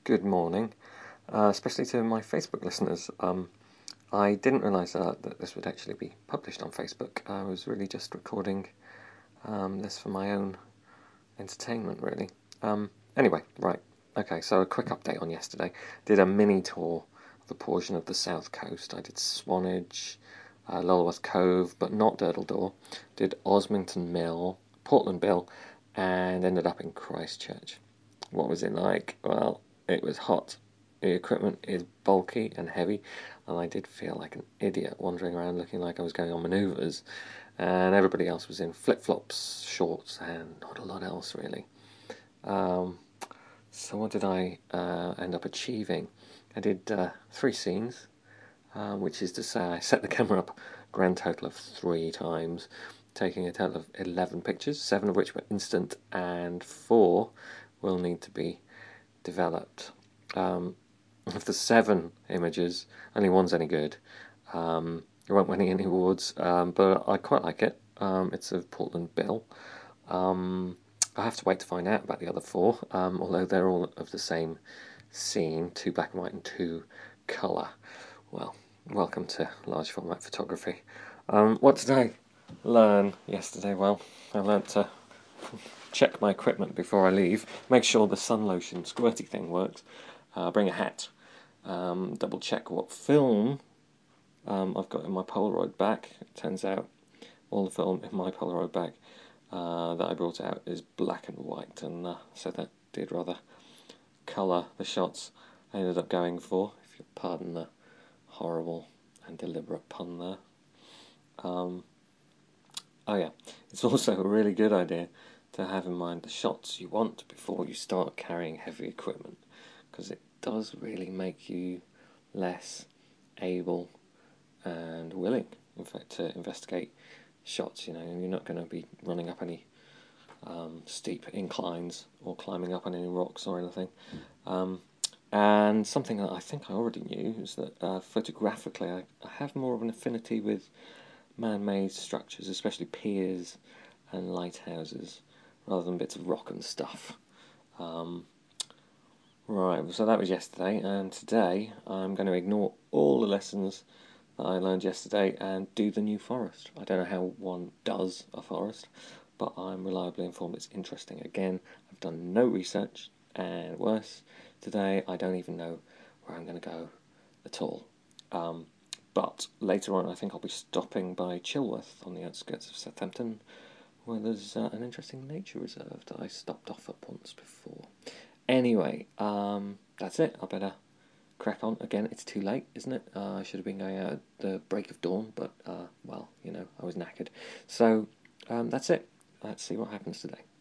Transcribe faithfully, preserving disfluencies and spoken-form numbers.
Good morning, uh, especially to my Facebook listeners. Um, I didn't realise uh, that this would actually be published on Facebook. I was really just recording um, this for my own entertainment, really. Um, anyway, right, okay, so a quick update on yesterday. Did a mini tour of a portion of the south coast. I did Swanage, uh, Lulworth Cove, but not Durdle Door. Did Osmington Mill, Portland Bill, and ended up in Christchurch. What was it like? Well, it was hot. The equipment is bulky and heavy, and I did feel like an idiot wandering around looking like I was going on manoeuvres, and everybody else was in flip-flops, shorts, and not a lot else really. Um, so what did I uh, end up achieving? I did uh, three scenes, uh, which is to say I set the camera up a grand total of three times, taking a total of eleven pictures, seven of which were instant, and four will need to be developed. Um, of the seven images, only one's any good. Um, it won't win any awards, um, but I quite like it. Um, it's of Portland Bill. Um, I have to wait to find out about the other four, um, although they're all of the same scene, two black and white and two colour. Well, welcome to large format photography. Um, what did I learn yesterday? Well, I learnt to check my equipment before I leave, make sure the sun lotion squirty thing works, uh, bring a hat, um, double check what film um, I've got in my Polaroid bag. It turns out all the film in my Polaroid bag uh, that I brought out is black and white, and uh, so that did rather colour the shots I ended up going for, if you pardon the horrible and deliberate pun there. Um, oh yeah, it's also a really good idea to have in mind the shots you want before you start carrying heavy equipment, because it does really make you less able and willing, in fact, to investigate shots. You know, and you're not going to be running up any um, steep inclines or climbing up on any rocks or anything. Um, and something that I think I already knew is that uh, photographically I, I have more of an affinity with man-made structures, especially piers and lighthouses, rather than bits of rock and stuff. Um, right, so that was yesterday, and today I'm going to ignore all the lessons that I learned yesterday and do the New Forest. I don't know how one does a forest, but I'm reliably informed it's interesting. Again, I've done no research, and worse, today I don't even know where I'm going to go at all. Um, but later on I think I'll be stopping by Chilworth on the outskirts of Southampton, where there's uh, an interesting nature reserve that I stopped off at once before. Anyway, um, that's it. I better crack on. Again, it's too late, isn't it? Uh, I should have been going out at the break of dawn, but, uh, well, you know, I was knackered. So, um, that's it. Let's see what happens today.